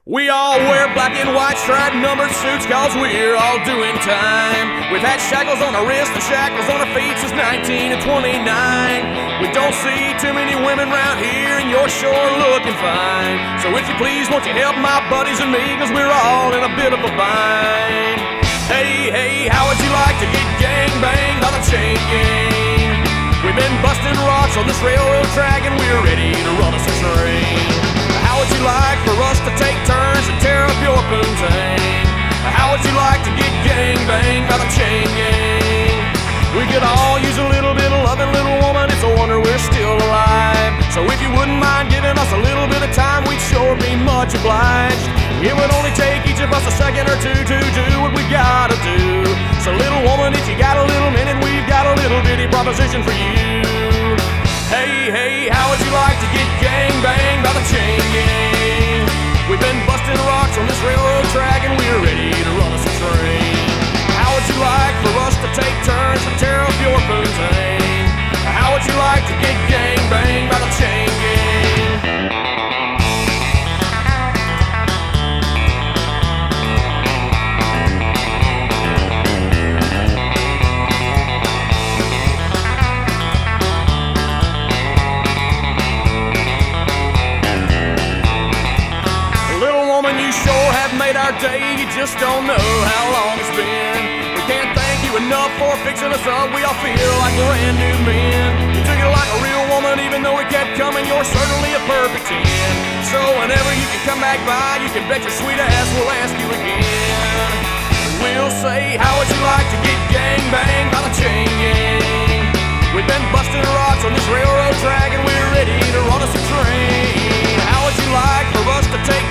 We all wear black and white striped numbered suits cause we're all doing time. We've had shackles on our wrists and shackles on our feet since 19 and 29. We don't see too many women around here and you're sure looking fine. So if you please, won't you help my buddies and me, cause we're all in a bit of a bind. Hey, hey, how would you like to get gangbanged by the chain gang? We've been busting rocks on this railroad track and we're ready to run us a train. How would you like for us to take turns and tear up your poontang? How would you like to get gangbanged by the chain gang? We could all use a little bit of loving, little woman, it's a wonder we're still alive. So if you wouldn't mind giving us a little bit of time, we'd sure be much obliged. It would only take each of us a second or two to do what we gotta do. So little woman, if you got a little minute, we've got a little bitty proposition for you. Hey, hey, how would you like to get gangbanged by the chain gang? We've been busting rocks on this railroad track and we're ready to run us a train. How would you like for us to take turns and tear up your poontang? How would you like to get gangbanged by the chain gang? You sure have made our day, you just don't know how long it's been. We can't thank you enough for fixing us up, we all feel like brand new men. You took it like a real woman, even though it kept coming, you're certainly a perfect 10. So whenever you can come back by, you can bet your sweet ass we'll ask you again. We'll say, how would you like to get gangbanged by the chain gang? We've been busting rocks on this railroad track and we're ready to run us a train. How would you like for us to take